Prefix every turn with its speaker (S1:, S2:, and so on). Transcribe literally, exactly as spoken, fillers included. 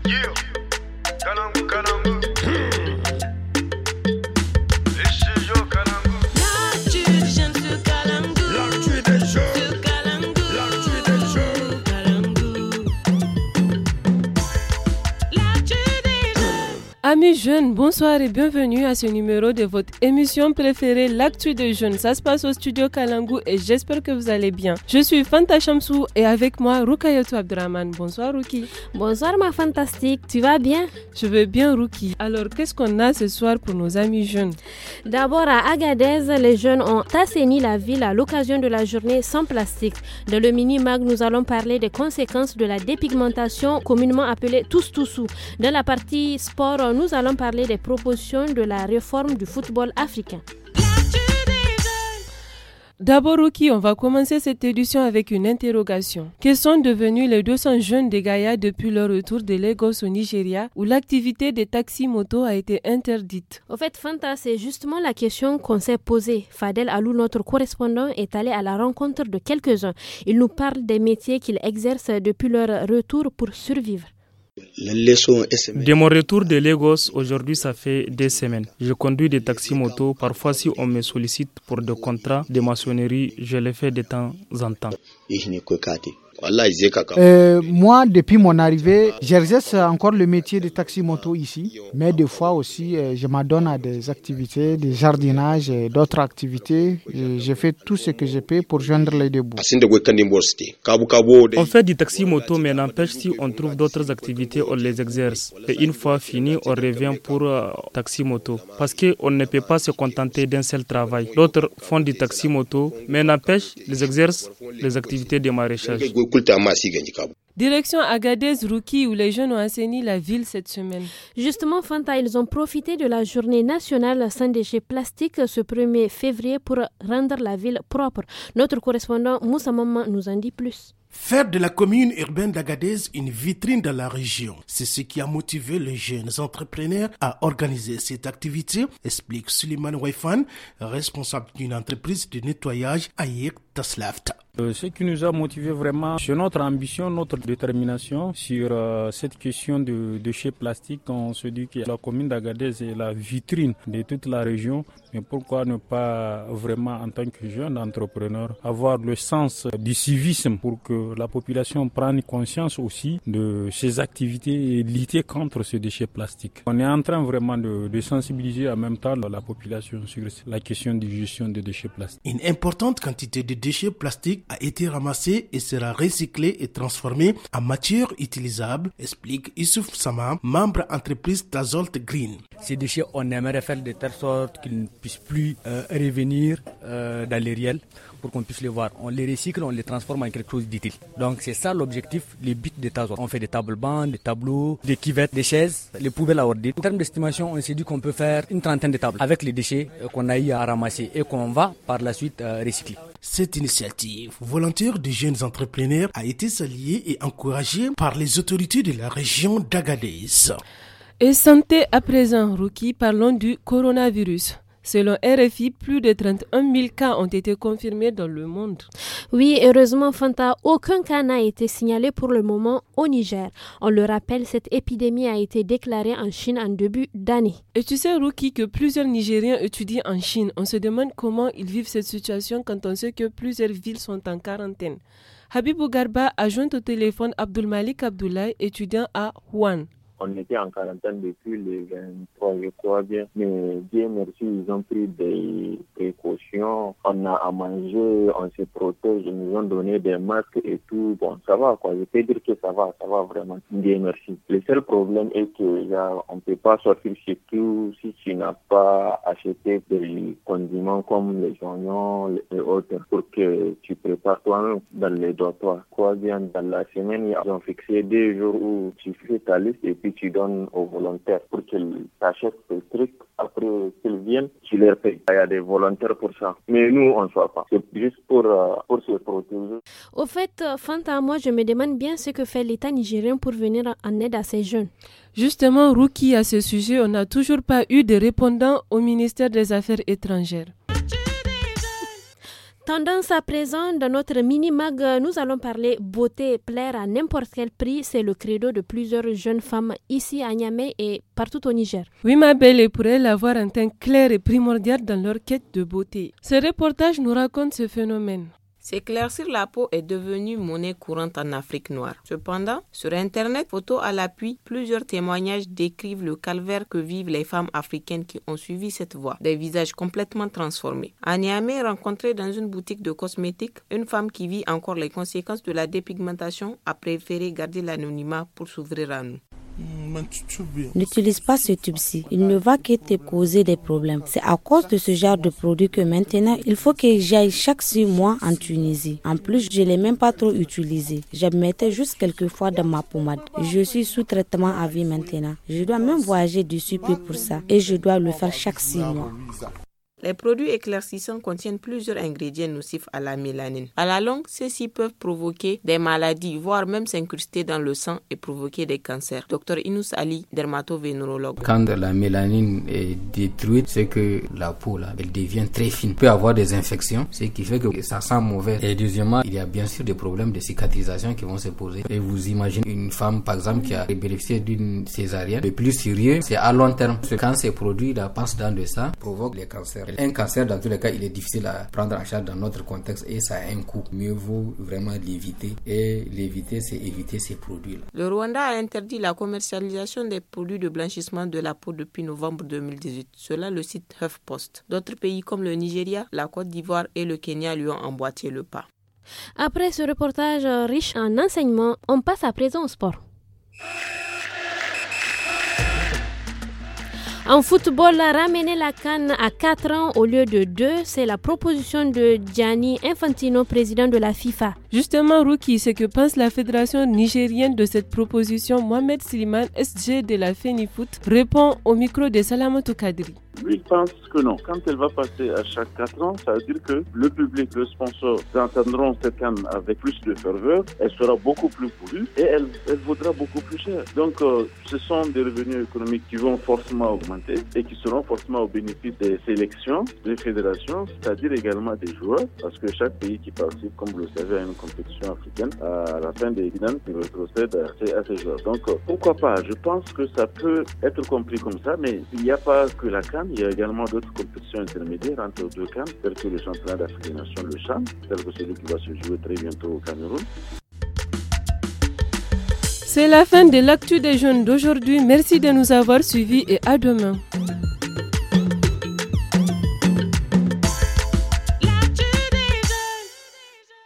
S1: Amis jeunes, bonsoir et bienvenue à ce numéro de votre émission préférée, l'actu des jeunes. Ça se passe au studio Kalangu et j'espère que vous allez bien. Je suis Fanta Chamsou et avec moi Rukayotou Abdraman. Bonsoir Ruki.
S2: Bonsoir ma fantastique, tu vas bien?
S1: Je vais bien Ruki. Alors qu'est-ce qu'on a ce soir pour nos amis jeunes?
S2: D'abord à Agadez, les jeunes ont assaini la ville à l'occasion de la journée sans plastique. Dans le mini-mag, nous allons parler des conséquences de la dépigmentation communément appelée tous-toussou. Dans la partie sport, nous allons parler des propositions de la réforme du football africain.
S1: D'abord, Ruki, on va commencer cette édition avec une interrogation. Quels sont devenus les deux cents jeunes de Gaïa depuis leur retour de Lagos au Nigeria, où l'activité des taxis-motos a été interdite?
S2: Au fait, Fanta, c'est justement la question qu'on s'est posée. Fadel Alou, notre correspondant, est allé à la rencontre de quelques-uns. Il nous parle des métiers qu'ils exercent depuis leur retour pour survivre.
S3: De mon retour de Lagos, aujourd'hui ça fait deux semaines. Je conduis des taxis-motos. Parfois si on me sollicite pour des contrats de maçonnerie, je les fais de temps en temps.
S4: Euh, moi, depuis mon arrivée, j'exerce encore le métier de taxi-moto ici. Mais des fois aussi, euh, je m'adonne à des activités, des jardinages et d'autres activités. Et je fais tout ce que je peux pour joindre les deux bouts.
S3: On fait du taxi-moto, mais n'empêche, si on trouve d'autres activités, on les exerce. Et une fois fini, on revient pour euh, taxi-moto. Parce qu'on ne peut pas se contenter d'un seul travail. D'autres font du taxi-moto, mais n'empêche, ils exercent les activités de maraîchage.
S1: Direction Agadez, Ruki, où les jeunes ont assaini la ville cette semaine.
S2: Justement, Fanta, ils ont profité de la journée nationale sans déchets plastiques ce premier février pour rendre la ville propre. Notre correspondant Moussa Maman nous en dit plus.
S5: Faire de la commune urbaine d'Agadez une vitrine dans la région, c'est ce qui a motivé les jeunes entrepreneurs à organiser cette activité, explique Suleiman Waifan, responsable d'une entreprise de nettoyage à Yek Taslaft.
S3: Euh, ce qui nous a motivé vraiment, c'est notre ambition, notre détermination sur euh, cette question de déchets plastiques. On se dit que la commune d'Agadez est la vitrine de toute la région. Mais pourquoi ne pas vraiment, en tant que jeune entrepreneur, avoir le sens du civisme pour que la population prenne conscience aussi de ces activités et lutter contre ces déchets plastiques. On est en train vraiment de, de sensibiliser en même temps la population sur la question de gestion des déchets plastiques.
S5: Une importante quantité de déchets plastiques a été ramassée et sera recyclée et transformée en matière utilisable, explique Issouf Sama, membre entreprise d'Azolt Green.
S6: Ces déchets, on aimerait faire de telle sorte qu'ils ne puissent plus euh, revenir euh, dans les réels pour qu'on puisse les voir. On les recycle, on les transforme en quelque chose d'utile. Donc c'est ça l'objectif, les buts de Tazol. On fait des tables bancs, des tableaux, des cuvettes, des chaises, les poubelles à ordures. En termes d'estimation, on s'est dit qu'on peut faire une trentaine de tables avec les déchets euh, qu'on a eu à ramasser et qu'on va par la suite euh, recycler.
S5: Cette initiative volontaire des jeunes entrepreneurs a été saluée et encouragée par les autorités de la région d'Agadez.
S1: Et santé à présent, Ruki, parlons du coronavirus. Selon R F I, plus de trente et un mille cas ont été confirmés dans le monde.
S2: Oui, heureusement, Fanta, aucun cas n'a été signalé pour le moment au Niger. On le rappelle, cette épidémie a été déclarée en Chine en début d'année.
S1: Et tu sais, Ruki, que plusieurs Nigériens étudient en Chine. On se demande comment ils vivent cette situation quand on sait que plusieurs villes sont en quarantaine. Habibou Garba a joint au téléphone Abdul Malik Abdoulaye, étudiant à Wuhan.
S7: On était en quarantaine depuis le vingt-trois, je crois bien. Mais Dieu merci, ils ont pris des précautions. On a à manger, on se protège, ils nous ont donné des masques et tout. Bon, ça va quoi. Je peux dire que ça va, ça va vraiment. Dieu merci. Le seul problème est que là, on ne peut pas sortir chez tout si tu n'as pas acheté des condiments comme les oignons et autres pour que tu prépares toi-même dans les dortoirs. Quoi bien, dans la semaine, ils ont fixé deux jours où tu fais ta liste et puis tu donnes aux volontaires pour qu'ils t'achètent ces trucs. Après qu'ils viennent, tu leur payes. Il y a des volontaires pour ça. Mais nous, on ne soit pas. C'est juste pour, euh, pour se protéger.
S2: Au fait, Fanta, moi, je me demande bien ce que fait l'État nigérien pour venir en aide à ces jeunes.
S1: Justement, Ruki, à ce sujet, on n'a toujours pas eu de répondant au ministère des Affaires étrangères.
S2: Tendance à présent, dans notre mini-mag, nous allons parler beauté, plaire à n'importe quel prix. C'est le credo de plusieurs jeunes femmes ici à Niamey et partout au Niger.
S1: Oui, ma belle, et pour elles, avoir un teint clair est primordial dans leur quête de beauté. Ce reportage nous raconte ce phénomène.
S8: S'éclaircir la peau est devenu monnaie courante en Afrique noire. Cependant, sur Internet, photos à l'appui, plusieurs témoignages décrivent le calvaire que vivent les femmes africaines qui ont suivi cette voie. Des visages complètement transformés. À Niamey, rencontrée dans une boutique de cosmétiques, une femme qui vit encore les conséquences de la dépigmentation a préféré garder l'anonymat pour s'ouvrir à nous.
S9: N'utilise pas ce tube-ci, il ne va que te causer des problèmes. C'est à cause de ce genre de produit que maintenant, il faut que j'aille chaque six mois en Tunisie. En plus, je ne l'ai même pas trop utilisé. Je mettais juste quelques fois dans ma pommade. Je suis sous traitement à vie maintenant. Je dois même voyager dessus pour ça et je dois le faire chaque six mois.
S8: Les produits éclaircissants contiennent plusieurs ingrédients nocifs à la mélanine. À la longue, ceux-ci peuvent provoquer des maladies, voire même s'incruster dans le sang et provoquer des cancers. Docteur Inous Ali, dermatovénérologue.
S10: Quand la mélanine est détruite, c'est que la peau là, elle devient très fine. Il peut y avoir des infections, ce qui fait que ça sent mauvais. Et deuxièmement, il y a bien sûr des problèmes de cicatrisation qui vont se poser. Et vous imaginez une femme, par exemple, qui a bénéficié d'une césarienne. Le plus sérieux, c'est à long terme. Quand ces produits là passent dans le sang, provoquent les cancers. Un cancer, dans tous les cas, il est difficile à prendre en charge dans notre contexte et ça a un coût. Mieux vaut vraiment l'éviter. Et l'éviter, c'est éviter ces produits-là.
S8: Le Rwanda a interdit la commercialisation des produits de blanchissement de la peau depuis novembre deux mille dix-huit. Cela le cite HuffPost. D'autres pays comme le Nigeria, la Côte d'Ivoire et le Kenya lui ont emboîté le pas.
S2: Après ce reportage riche en enseignements, on passe à présent au sport. En football, ramener la CAN à quatre ans au lieu de deux, c'est la proposition de Gianni Infantino, président de la FIFA.
S1: Justement, Ruki, ce que pense la fédération nigérienne de cette proposition, Mohamed Siliman, S G de la FENIFOOT, répond au micro de Salamatou Kadri.
S11: Lui, il pense que non. Quand elle va passer à chaque quatre ans, ça veut dire que le public, le sponsor, entendront cette CAN avec plus de ferveur, elle sera beaucoup plus courue et elle, elle vaudra beaucoup plus cher. Donc, euh, ce sont des revenus économiques qui vont forcément augmenter et qui seront forcément au bénéfice des sélections, des fédérations, c'est-à-dire également des joueurs, parce que chaque pays qui participe, comme vous le savez, à une compétition africaine, à la fin des finales, il retrocède à ces, à ces joueurs. Donc, euh, pourquoi pas? Je pense que ça peut être compris comme ça, mais il n'y a pas que la CAN. Il y a également d'autres compétitions intermédiaires entre deux CAN, telles que le championnat d'Afrique des Nations, le CHAN, tel que celui qui va se jouer très bientôt au Cameroun.
S1: C'est la fin de l'actu des jeunes d'aujourd'hui. Merci de nous avoir suivis et à demain.